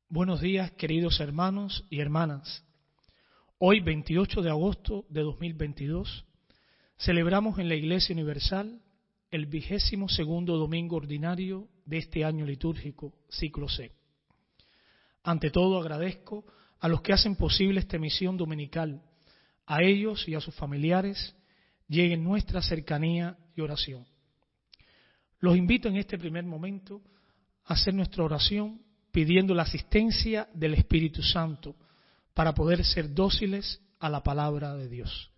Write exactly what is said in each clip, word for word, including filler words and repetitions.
Buenos días, queridos hermanos y hermanas. Hoy, veintiocho de agosto de dos mil veintidós, celebramos en la Iglesia Universal el vigésimo segundo domingo ordinario de este año litúrgico, ciclo C. Ante todo, agradezco a los que hacen posible esta emisión dominical. A ellos y a sus familiares lleguen nuestra cercanía y oración. Los invito en este primer momento a hacer nuestra oración pidiendo la asistencia del Espíritu Santo para poder ser dóciles a la palabra de Dios.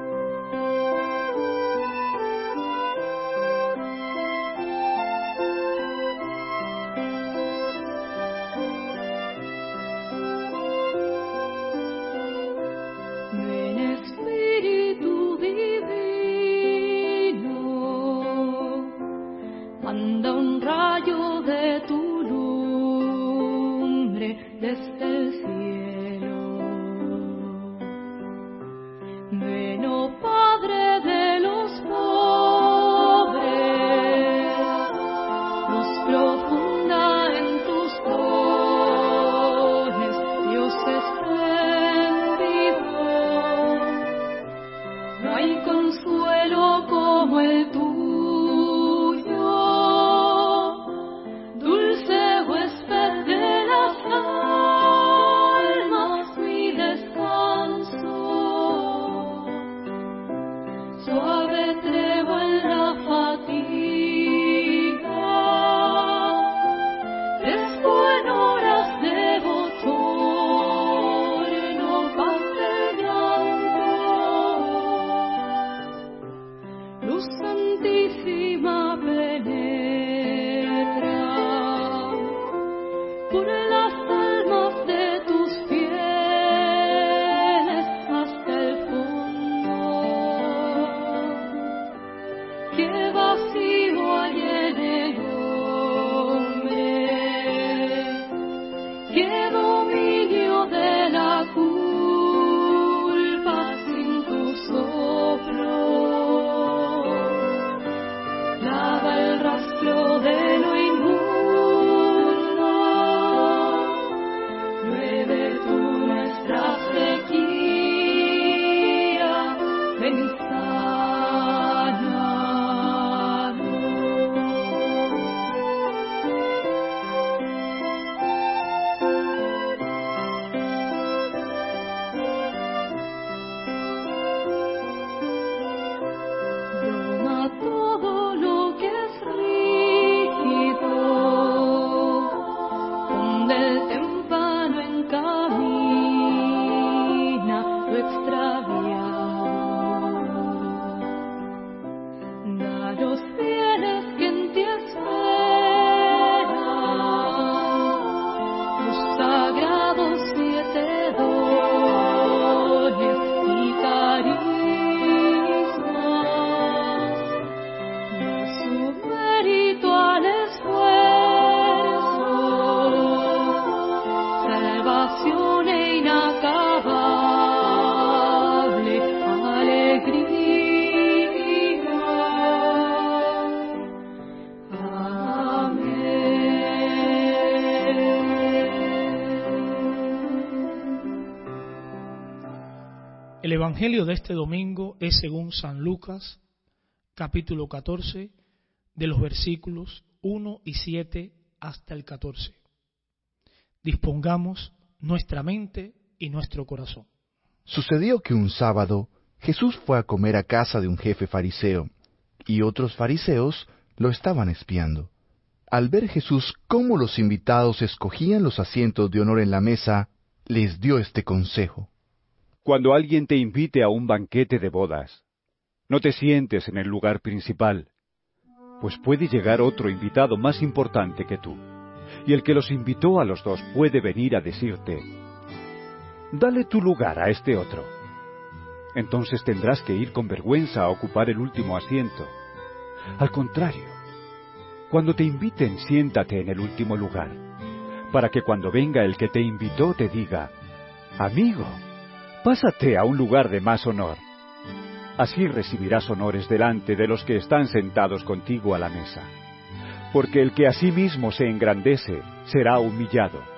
El Evangelio de este domingo es según San Lucas, capítulo catorce, de los versículos uno y siete hasta el catorce. Dispongamos nuestra mente y nuestro corazón. Sucedió que un sábado Jesús fue a comer a casa de un jefe fariseo, y otros fariseos lo estaban espiando. Al ver Jesús cómo los invitados escogían los asientos de honor en la mesa, les dio este consejo. Cuando alguien te invite a un banquete de bodas, no te sientes en el lugar principal, pues puede llegar otro invitado más importante que tú, y el que los invitó a los dos puede venir a decirte, «Dale tu lugar a este otro». Entonces tendrás que ir con vergüenza a ocupar el último asiento. Al contrario, cuando te inviten, siéntate en el último lugar, para que cuando venga el que te invitó te diga, «Amigo, pásate a un lugar de más honor». Así recibirás honores delante de los que están sentados contigo a la mesa. Porque el que a sí mismo se engrandece será humillado,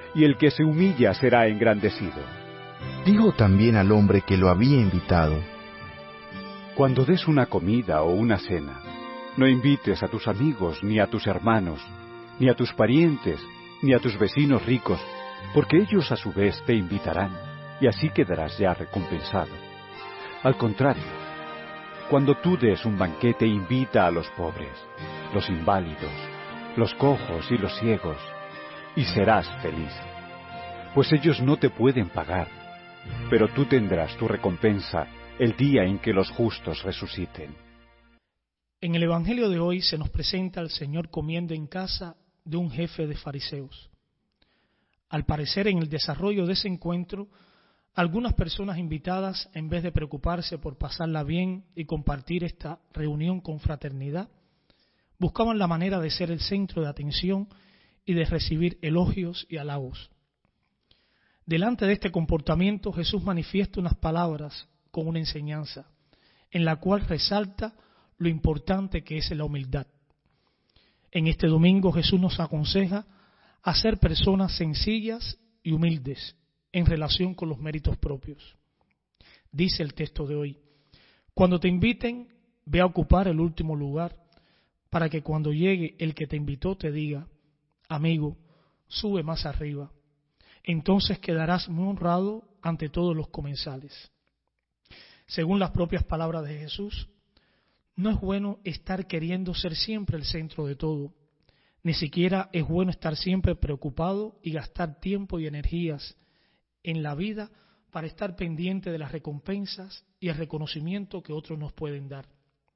y el que se humilla será engrandecido. Dijo también al hombre que lo había invitado: Cuando des una comida o una cena, no invites a tus amigos, ni a tus hermanos, ni a tus parientes, ni a tus vecinos ricos, porque ellos a su vez te invitarán, y así quedarás ya recompensado. Al contrario, cuando tú des un banquete, invita a los pobres, los inválidos, los cojos y los ciegos, y serás feliz. Pues ellos no te pueden pagar, pero tú tendrás tu recompensa el día en que los justos resuciten. En el Evangelio de hoy se nos presenta al Señor comiendo en casa de un jefe de fariseos. Al parecer, en el desarrollo de ese encuentro, algunas personas invitadas, en vez de preocuparse por pasarla bien y compartir esta reunión con fraternidad, buscaban la manera de ser el centro de atención y de recibir elogios y halagos. Delante de este comportamiento, Jesús manifiesta unas palabras con una enseñanza, en la cual resalta lo importante que es la humildad. En este domingo Jesús nos aconseja a ser personas sencillas y humildes en relación con los méritos propios. Dice el texto de hoy: cuando te inviten, ve a ocupar el último lugar, para que cuando llegue el que te invitó te diga: amigo, sube más arriba. Entonces quedarás muy honrado ante todos los comensales. Según las propias palabras de Jesús, no es bueno estar queriendo ser siempre el centro de todo. Ni siquiera es bueno estar siempre preocupado y gastar tiempo y energías en la vida para estar pendiente de las recompensas y el reconocimiento que otros nos pueden dar.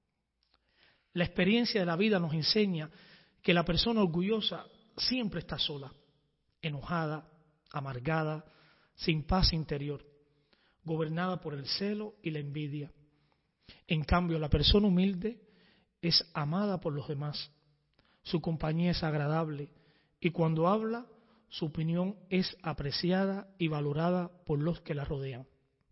La experiencia de la vida nos enseña que la persona orgullosa siempre está sola, enojada, amargada, sin paz interior, gobernada por el celo y la envidia. En cambio, la persona humilde es amada por los demás, su compañía es agradable y cuando habla, su opinión es apreciada y valorada por los que la rodean.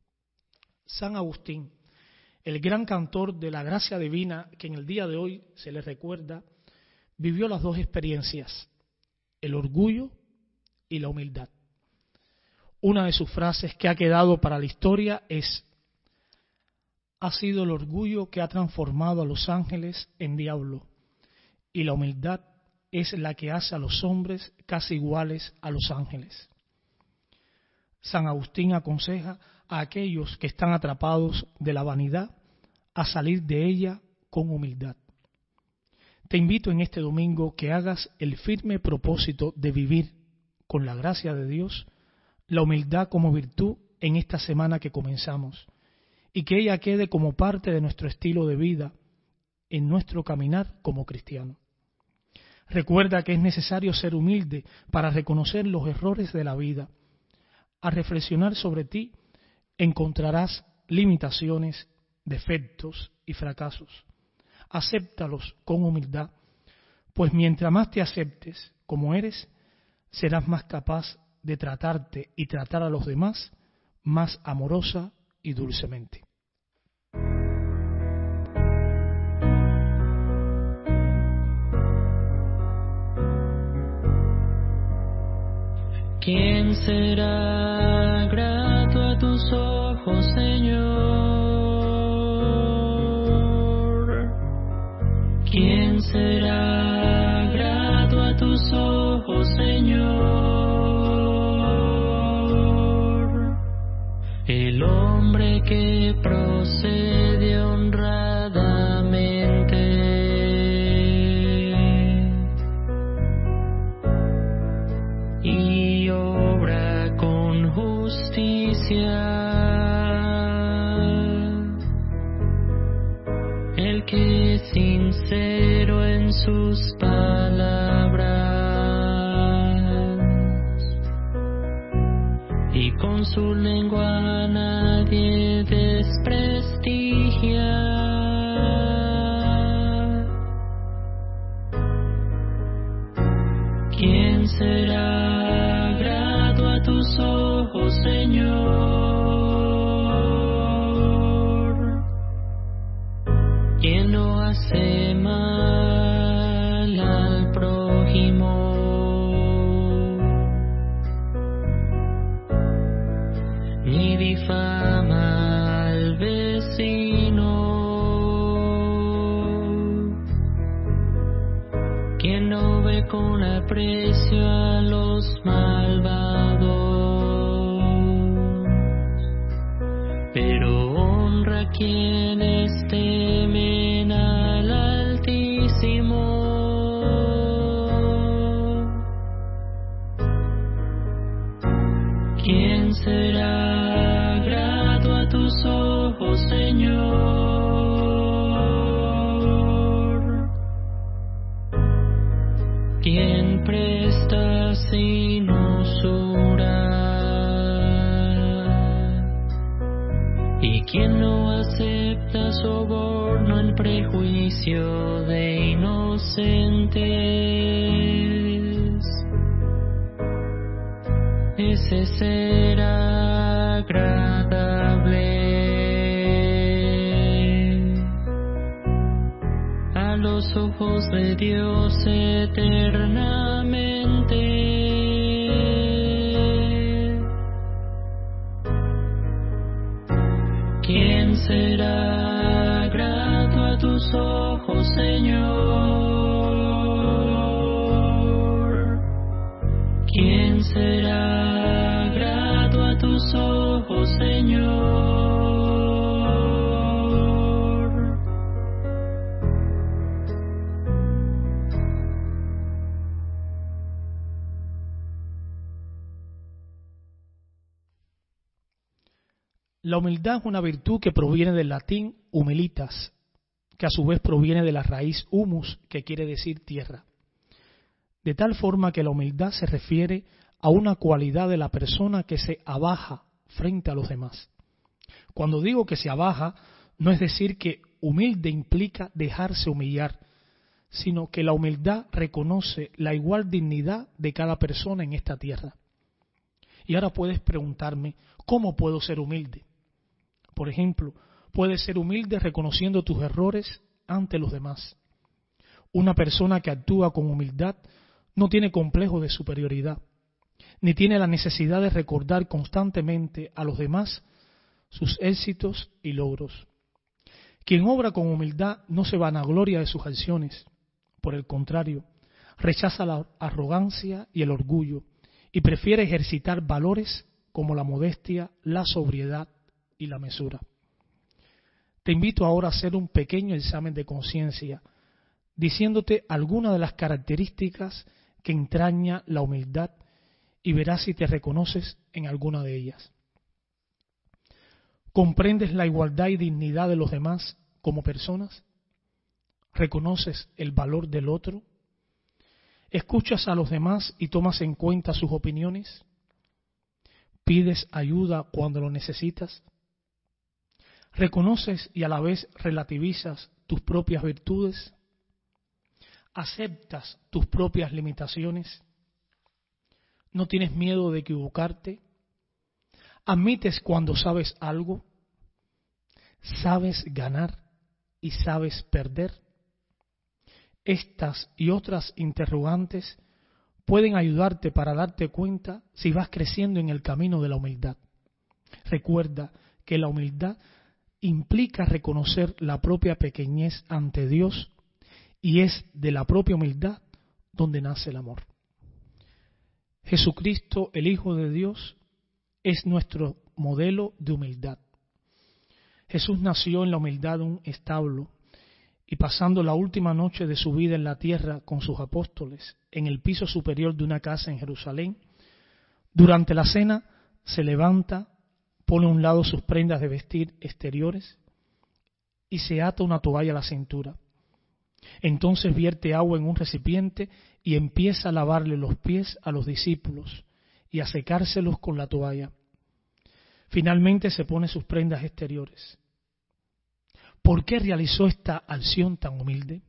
San Agustín, el gran cantor de la gracia divina que en el día de hoy se le recuerda, vivió las dos experiencias, el orgullo y la humildad. Una de sus frases que ha quedado para la historia es: ha sido el orgullo que ha transformado a los ángeles en diablo, y la humildad es la que hace a los hombres casi iguales a los ángeles. San Agustín aconseja a aquellos que están atrapados de la vanidad a salir de ella con humildad. Te invito en este domingo que hagas el firme propósito de vivir, con la gracia de Dios, la humildad como virtud en esta semana que comenzamos, y que ella quede como parte de nuestro estilo de vida en nuestro caminar como cristiano. Recuerda que es necesario ser humilde para reconocer los errores de la vida. Al reflexionar sobre ti, encontrarás limitaciones, defectos y fracasos. Acéptalos con humildad, pues mientras más te aceptes como eres, serás más capaz de tratarte y tratar a los demás más amorosa y dulcemente. ¿Quién será grato a tus ojos, Señor? ¿Quién será grato a tus ojos, Señor? El hombre que procede honradamente y obra con justicia, el que es sincero en sus palabras y con su lengua a nadie desprestigia. ¿Quién será grato a tus ojos, Señor? ¿Quién no hace mal al prójimo desprecio a los malvados, pero honra a quienes temen al Altísimo. ¿Quién será grato a tus ojos, Señor? ¿Quién presta sin usura? ¿Y quién no acepta soborno en prejuicio de inocentes? Ese será agradable a los ojos de Dios eternamente. ¿Quién será grato a tus ojos, Señor? ¿Quién será grato a tus ojos, Señor? La humildad es una virtud que proviene del latín humilitas, que a su vez proviene de la raíz humus, que quiere decir tierra. De tal forma que la humildad se refiere a una cualidad de la persona que se abaja frente a los demás. Cuando digo que se abaja, no es decir que humilde implica dejarse humillar, sino que la humildad reconoce la igual dignidad de cada persona en esta tierra. Y ahora puedes preguntarme, ¿cómo puedo ser humilde? Por ejemplo, puedes ser humilde reconociendo tus errores ante los demás. Una persona que actúa con humildad no tiene complejo de superioridad, ni tiene la necesidad de recordar constantemente a los demás sus éxitos y logros. Quien obra con humildad no se vanagloria de sus acciones, por el contrario, rechaza la arrogancia y el orgullo y prefiere ejercitar valores como la modestia, la sobriedad y la mesura. Te invito ahora a hacer un pequeño examen de conciencia, diciéndote algunas de las características que entraña la humildad y verás si te reconoces en alguna de ellas. ¿Comprendes la igualdad y dignidad de los demás como personas? ¿Reconoces el valor del otro? ¿Escuchas a los demás y tomas en cuenta sus opiniones? ¿Pides ayuda cuando lo necesitas? ¿Reconoces y a la vez relativizas tus propias virtudes? ¿Aceptas tus propias limitaciones? ¿No tienes miedo de equivocarte? ¿Admites cuando sabes algo? ¿Sabes ganar y sabes perder? Estas y otras interrogantes pueden ayudarte para darte cuenta si vas creciendo en el camino de la humildad. Recuerda que la humildad implica reconocer la propia pequeñez ante Dios y es de la propia humildad donde nace el amor. Jesucristo, el Hijo de Dios, es nuestro modelo de humildad. Jesús nació en la humildad de un establo y pasando la última noche de su vida en la tierra con sus apóstoles en el piso superior de una casa en Jerusalén, durante la cena se levanta, pone a un lado sus prendas de vestir exteriores y se ata una toalla a la cintura. Entonces vierte agua en un recipiente y empieza a lavarle los pies a los discípulos y a secárselos con la toalla. Finalmente se pone sus prendas exteriores. ¿Por qué realizó esta acción tan humilde?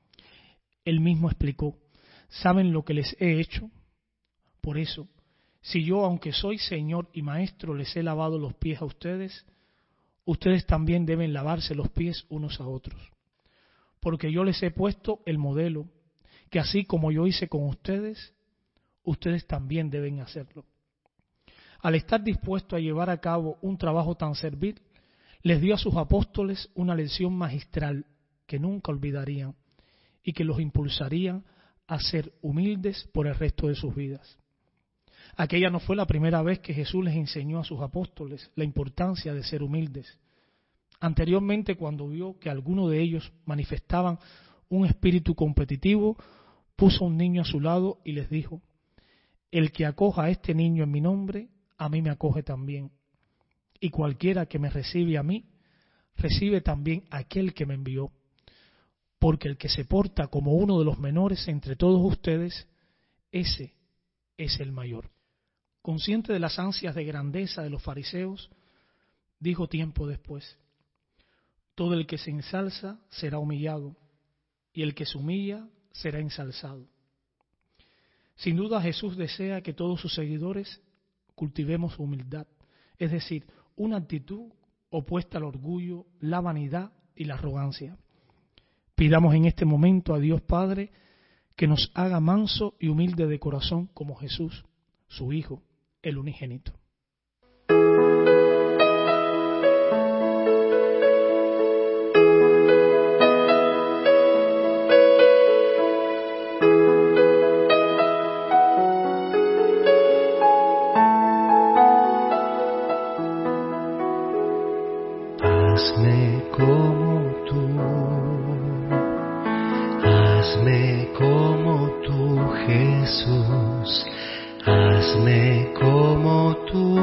Él mismo explicó, ¿saben lo que les he hecho? Por eso, si yo, aunque soy Señor y Maestro, les he lavado los pies a ustedes, ustedes también deben lavarse los pies unos a otros. Porque yo les he puesto el modelo, que así como yo hice con ustedes, ustedes también deben hacerlo. Al estar dispuesto a llevar a cabo un trabajo tan servil, les dio a sus apóstoles una lección magistral que nunca olvidarían y que los impulsaría a ser humildes por el resto de sus vidas. Aquella no fue la primera vez que Jesús les enseñó a sus apóstoles la importancia de ser humildes. Anteriormente, cuando vio que algunos de ellos manifestaban un espíritu competitivo, puso un niño a su lado y les dijo: el que acoja a este niño en mi nombre, a mí me acoge también. Y cualquiera que me recibe a mí, recibe también a aquel que me envió. Porque el que se porta como uno de los menores entre todos ustedes, ese es el mayor. Consciente de las ansias de grandeza de los fariseos, dijo tiempo después: todo el que se ensalza será humillado, y el que se humilla será ensalzado. Sin duda Jesús desea que todos sus seguidores cultivemos humildad, es decir, una actitud opuesta al orgullo, la vanidad y la arrogancia. Pidamos en este momento a Dios Padre que nos haga manso y humilde de corazón como Jesús, su Hijo, el unigénito. Hazme como tú, hazme como tú, Jesús, hazme como tú,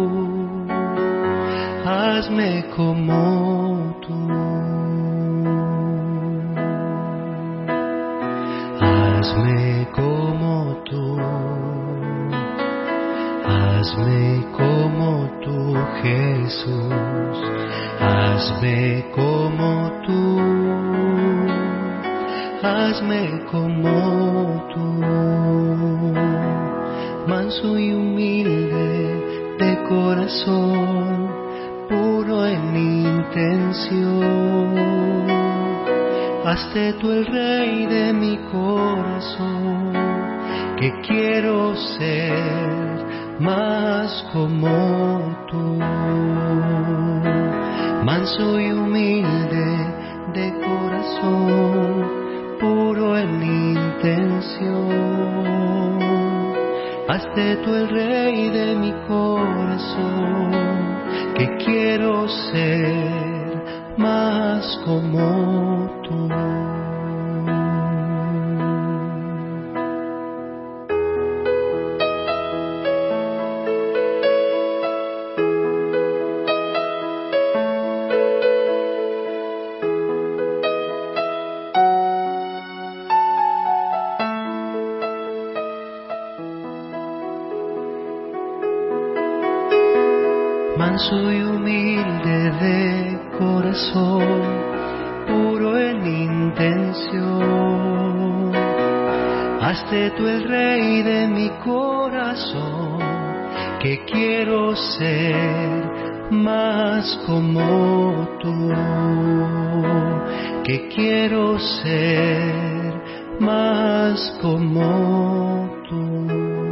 hazme como tú, hazme como tú, hazme como tú, Jesús, hazme como tú, hazme como tú, manso y humilde de corazón, puro en intención, hazte tú el rey de mi corazón, que quiero ser más como tú, manso y humilde de corazón, puro en intención, hazte tú el rey de mi corazón, que quiero ser más como tú. Manso y humilde de corazón, puro en intención, hazte tú el rey de mi corazón, que quiero ser más como tú, que quiero ser más como tú.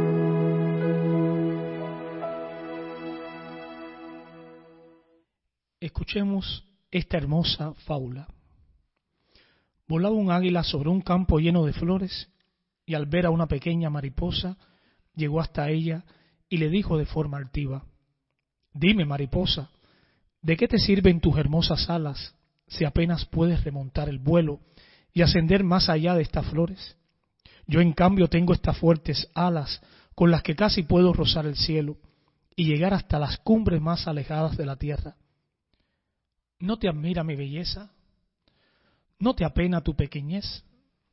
Escuchemos esta hermosa fábula. Volaba un águila sobre un campo lleno de flores, y al ver a una pequeña mariposa, llegó hasta ella y le dijo de forma altiva: dime, mariposa, ¿de qué te sirven tus hermosas alas si apenas puedes remontar el vuelo y ascender más allá de estas flores? Yo en cambio tengo estas fuertes alas con las que casi puedo rozar el cielo y llegar hasta las cumbres más alejadas de la tierra. ¿No te admira mi belleza? ¿No te apena tu pequeñez?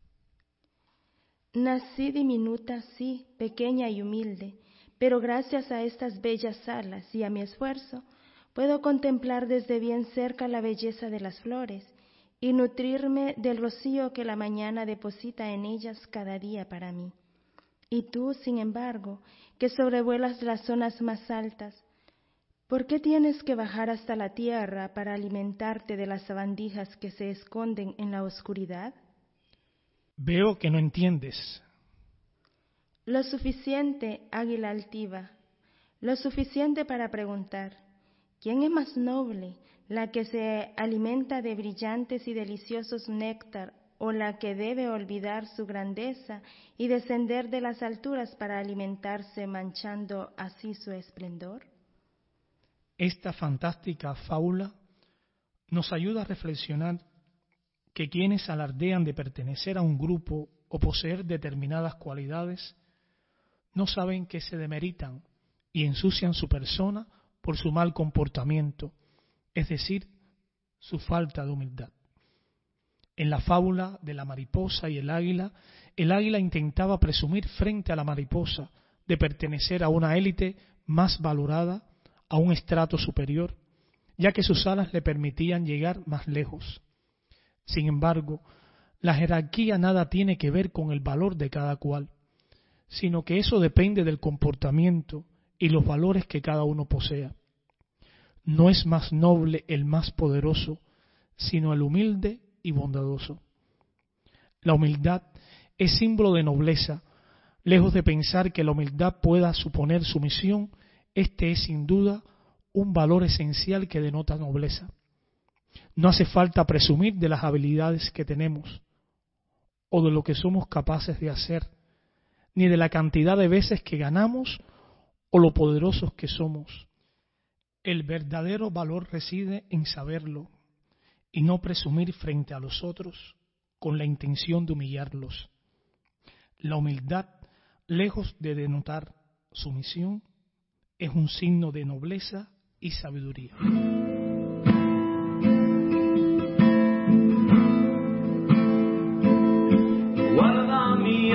Nací diminuta, sí, pequeña y humilde, pero gracias a estas bellas alas y a mi esfuerzo, puedo contemplar desde bien cerca la belleza de las flores y nutrirme del rocío que la mañana deposita en ellas cada día para mí. Y tú, sin embargo, que sobrevuelas las zonas más altas, ¿por qué tienes que bajar hasta la tierra para alimentarte de las sabandijas que se esconden en la oscuridad? Veo que no entiendes. Lo suficiente, águila altiva, lo suficiente para preguntar, ¿quién es más noble, la que se alimenta de brillantes y deliciosos néctar o la que debe olvidar su grandeza y descender de las alturas para alimentarse, manchando así su esplendor? Esta fantástica fábula nos ayuda a reflexionar que quienes alardean de pertenecer a un grupo o poseer determinadas cualidades no saben que se demeritan y ensucian su persona por su mal comportamiento, es decir, su falta de humildad. En la fábula de la mariposa y el águila, el águila intentaba presumir frente a la mariposa de pertenecer a una élite más valorada, a un estrato superior, ya que sus alas le permitían llegar más lejos. Sin embargo, la jerarquía nada tiene que ver con el valor de cada cual, sino que eso depende del comportamiento y los valores que cada uno posea. No es más noble el más poderoso, sino el humilde y bondadoso. La humildad es símbolo de nobleza. Lejos de pensar que la humildad pueda suponer sumisión, este es sin duda un valor esencial que denota nobleza. No hace falta presumir de las habilidades que tenemos o de lo que somos capaces de hacer, ni de la cantidad de veces que ganamos o lo poderosos que somos. El verdadero valor reside en saberlo y no presumir frente a los otros con la intención de humillarlos. La humildad, lejos de denotar sumisión, es un signo de nobleza y sabiduría. Guarda mi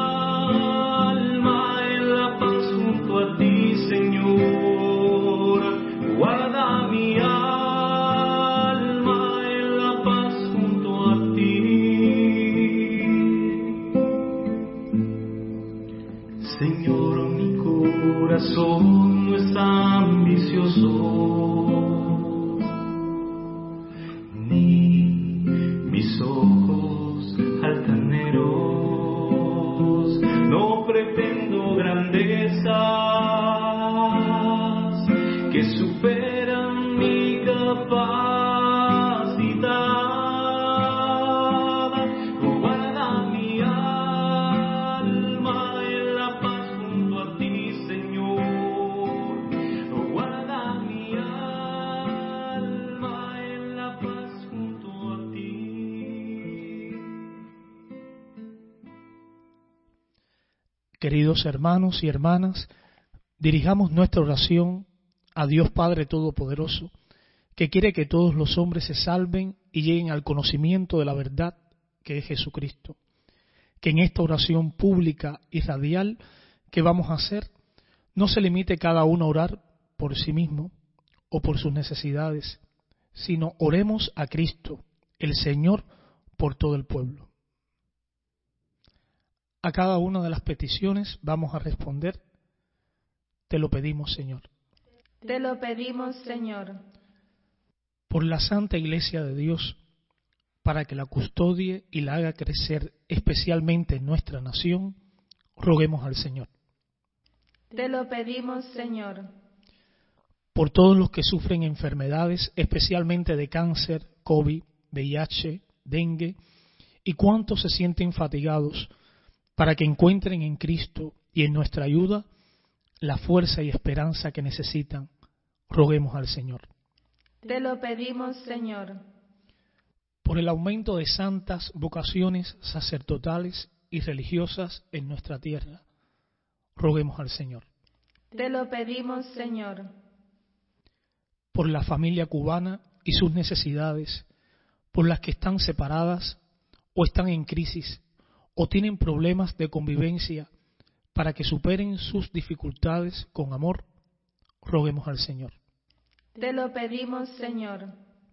alma en la paz junto a ti, Señor. Guarda mi alma en la paz junto a ti. Señor, mi corazón no es ambicioso, ni mis ojos altaneros. No pretendo grandezas que superan mi capacidad. Guarda mi alma en la paz junto a ti, Señor. Guarda mi alma en la paz junto a ti. Queridos hermanos y hermanas, dirijamos nuestra oración a Dios Padre Todopoderoso, que quiere que todos los hombres se salven y lleguen al conocimiento de la verdad que es Jesucristo. Que en esta oración pública y radial que vamos a hacer, no se limite cada uno a orar por sí mismo o por sus necesidades, sino oremos a Cristo, el Señor, por todo el pueblo. A cada una de las peticiones vamos a responder: te lo pedimos, Señor. Te lo pedimos, Señor. Por la Santa Iglesia de Dios, para que la custodie y la haga crecer especialmente en nuestra nación, roguemos al Señor. Te lo pedimos, Señor. Por todos los que sufren enfermedades, especialmente de cáncer, COVID, V I H, dengue, y cuantos se sienten fatigados, para que encuentren en Cristo y en nuestra ayuda la fuerza y esperanza que necesitan, roguemos al Señor. Te lo pedimos, Señor. Por el aumento de santas vocaciones sacerdotales y religiosas en nuestra tierra, roguemos al Señor. Te lo pedimos, Señor. Por la familia cubana y sus necesidades, por las que están separadas o están en crisis o tienen problemas de convivencia, para que superen sus dificultades con amor, roguemos al Señor. Te lo pedimos, Señor.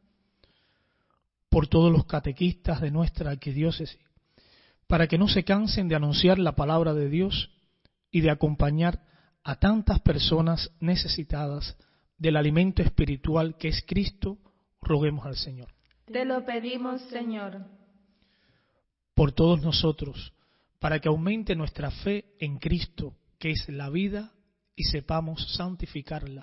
Por todos los catequistas de nuestra arquidiócesis, para que no se cansen de anunciar la palabra de Dios y de acompañar a tantas personas necesitadas del alimento espiritual que es Cristo, roguemos al Señor. Te lo pedimos, Señor. Por todos nosotros, para que aumente nuestra fe en Cristo, que es la vida, y sepamos santificarla,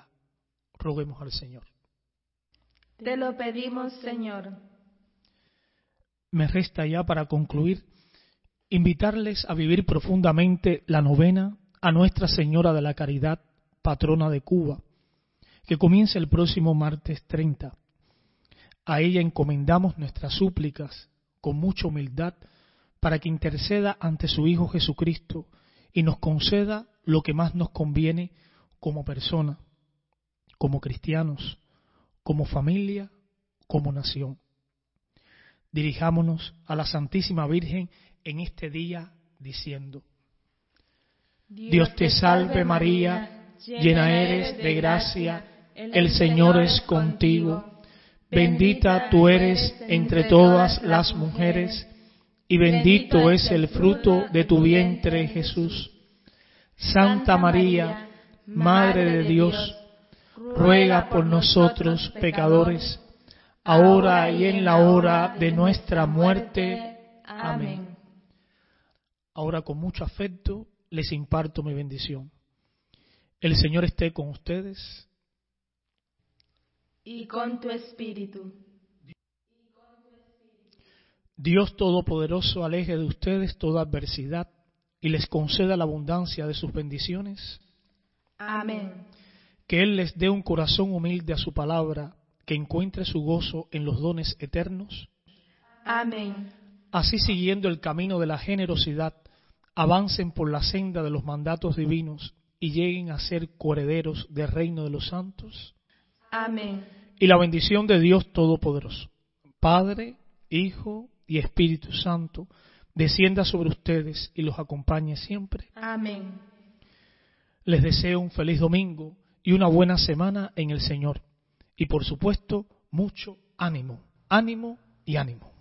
roguemos al Señor. Te lo pedimos, Señor. me resta ya para concluir invitarles a vivir profundamente la novena a Nuestra Señora de la Caridad, patrona de Cuba, que comienza el próximo martes treinta. A ella encomendamos nuestras súplicas con mucha humildad para que interceda ante su Hijo Jesucristo y nos conceda lo que más nos conviene como persona, como cristianos, como familia, como nación. Dirijámonos a la Santísima Virgen en este día diciendo: Dios te salve María, llena eres de gracia, el Señor es contigo, bendita tú eres entre todas las mujeres, y bendito es el fruto de tu vientre, Jesús. Santa María, Madre de Dios, ruega por nosotros pecadores, ahora y en la hora de nuestra muerte. Amén. Ahora con mucho afecto les imparto mi bendición. El Señor esté con ustedes. Y con tu espíritu. Dios Todopoderoso aleje de ustedes toda adversidad y les conceda la abundancia de sus bendiciones. Amén. Que Él les dé un corazón humilde a su palabra, que encuentre su gozo en los dones eternos. Amén. Así, siguiendo el camino de la generosidad, avancen por la senda de los mandatos divinos y lleguen a ser coherederos del reino de los santos. Amén. Y la bendición de Dios Todopoderoso, Padre, Hijo y Espíritu Santo, descienda sobre ustedes y los acompañe siempre. Amén. Les deseo un feliz domingo y una buena semana en el Señor. Y por supuesto, mucho ánimo, ánimo y ánimo.